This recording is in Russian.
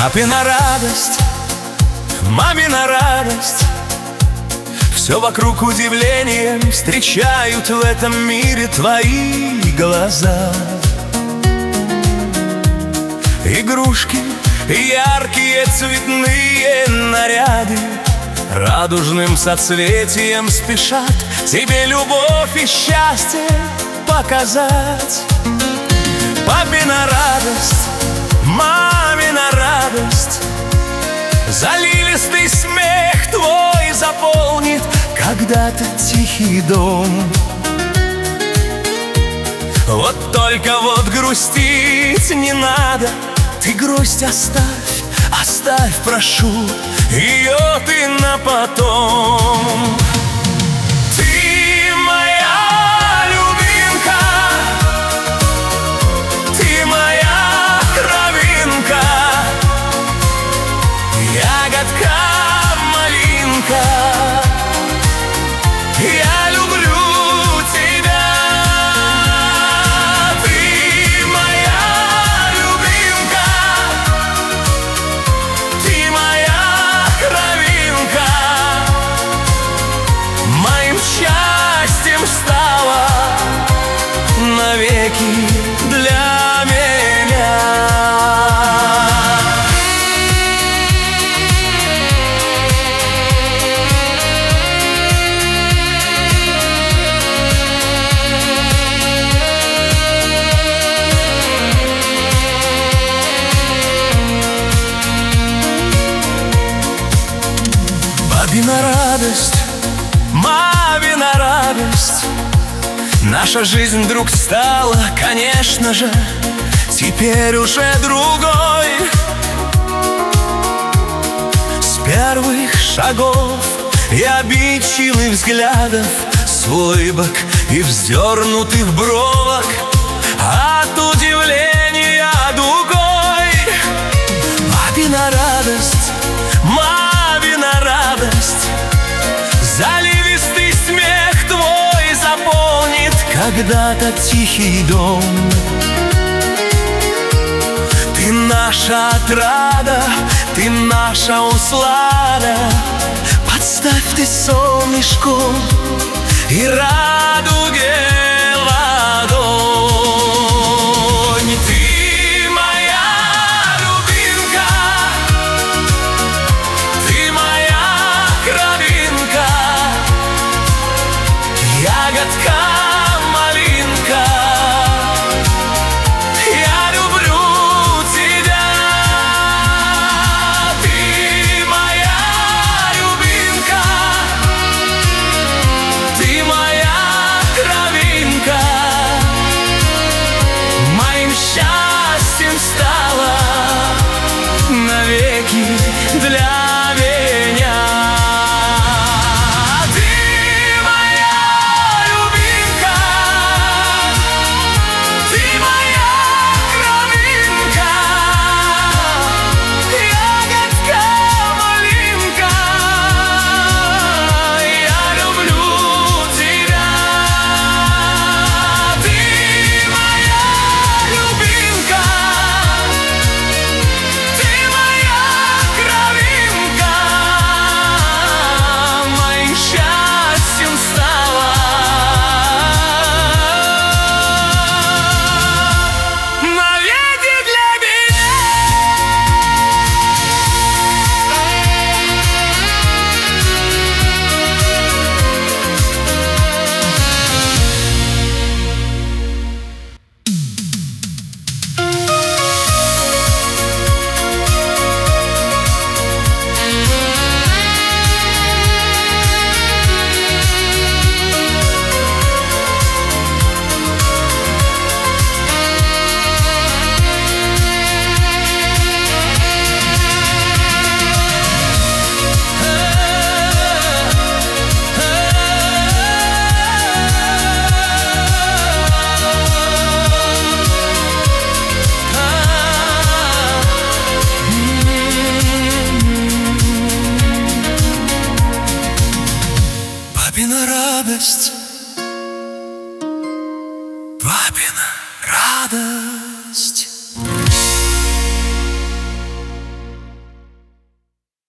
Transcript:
Папина радость, мамина радость, все вокруг удивлением встречают в этом мире твои глаза. Игрушки, яркие цветные наряды радужным соцветием спешат тебе любовь и счастье показать. Папина радость, мамина радость, заливистый смех твой заполнит когда-то тихий дом. Вот только вот грустить не надо, ты грусть оставь, оставь, прошу, ее ты на потом. Ты моя любимка, ты моя кровинка, ягодка, малинка. Я люблю тебя. Ты моя любимка, ты моя кровинка, моим счастьем стала навеки для меня. Папина радость, мамина радость, наша жизнь вдруг стала, конечно же, теперь уже другой. С первых шагов и обидчивых взглядов, с улыбок и вздернутых бровок, от удивления дугой. Папина радость, мамина радость, заливистый смех твой заполнит когда-то тихий дом. Ты наша отрада, ты наша услада, подставь ты солнышку и радуге ладонь. Ты моя любимка, ты моя кровинка, ягодка, малинка. Я люблю тебя. Ты моя любимка, ты моя кровинка, моим счастьем стала навеки для меня. Ты моя любимка, ты моя кровинка, ягодка, малинка. Я люблю тебя. Ты моя любимка, ты моя кровинка, моим счастьем стала навеки для меня. Папина радость, папина радость.